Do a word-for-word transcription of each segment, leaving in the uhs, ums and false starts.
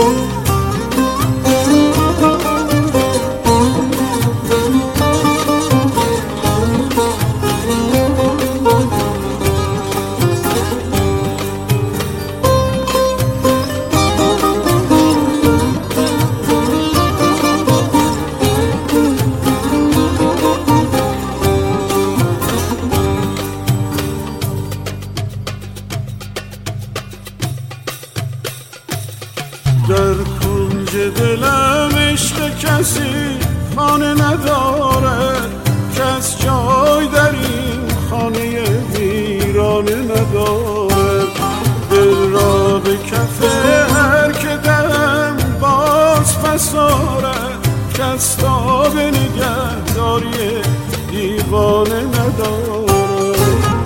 در کنج دلم عشق کسی خانه نداره، کس جای در این خانه ویرانه نداره. دل را به کف هر که دم باز فساره، کس تا به نگهداری دیوانه نداره.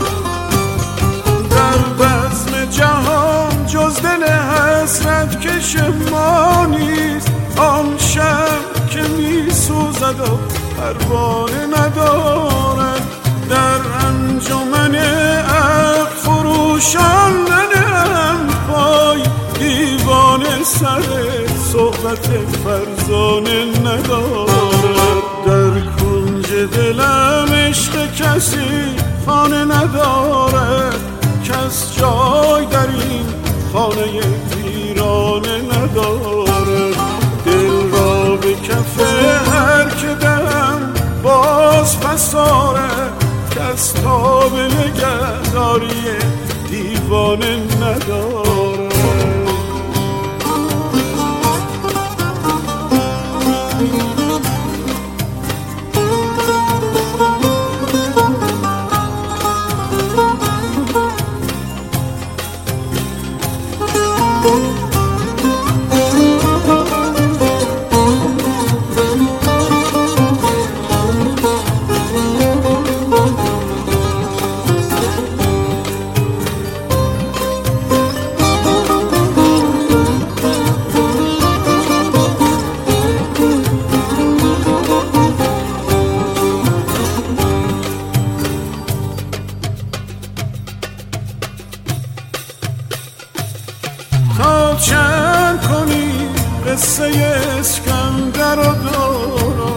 در بزم جهان جز دل حسرت کش ما نیست، آن شب که می سوزد و پروانه ندارد. در انجمن عقل فروشان ننهم پای، دیوانه سر صحبت فرزانه ندارد. در کنج دلم عشق کسی خانه نداره، کس جای در این خانه ویرانه نداره. دل را به کف هر که دم باز فساره، کس تا به نگهداری دیوانه نداره. تا چند کنی قصه اسکندر و دورا،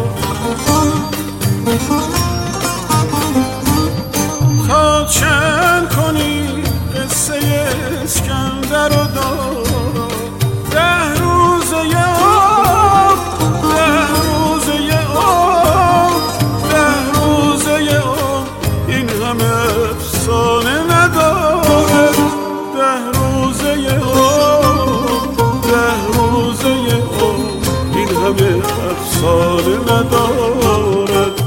تا چند کنی قصه اسکندر و دورا. ده روزه یه آب، ده روزه یه آب، ده روزه یه آب، این همه افسانه نداره. ده روزه یه آب، ده روزه یه آب، این همه افسانه ندارد.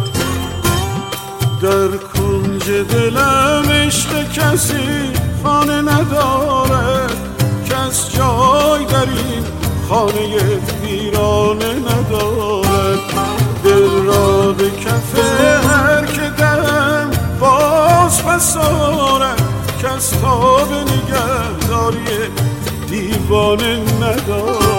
در کنج دلم عشق کسی خانه نداره، کس جای در این خانه ویرانه ندارد. دل را به کف هر که دم باز فساره، کس تا به نگهداری دیوانه ندارد.